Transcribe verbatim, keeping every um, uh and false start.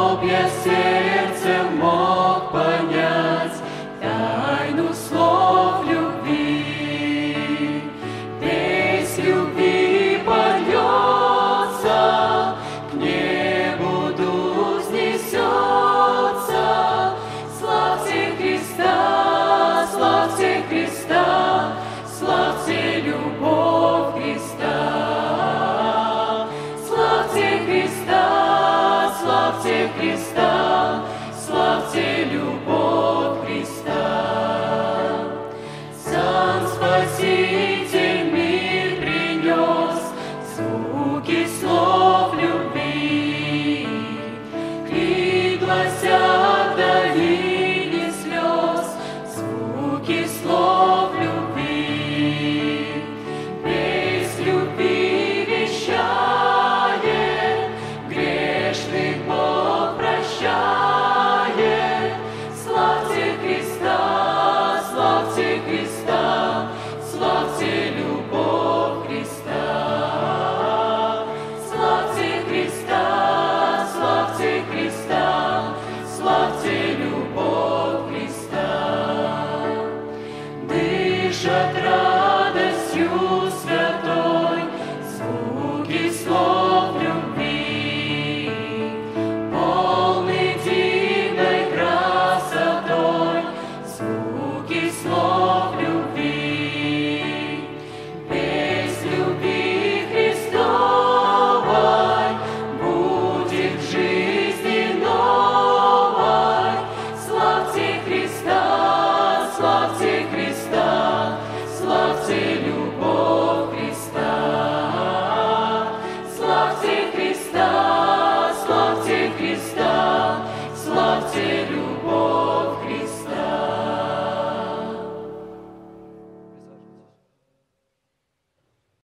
чтоб я сердцем мог понять тайну слов любви. Весь любви польется, к небу дух снесется. Славьте Христа, славьте Христа, славьте любовь Христа. Славьте Христа, славьте Христа, славьте любовь Христа. Сам Спаситель мир принес звуки слов любви, крик глася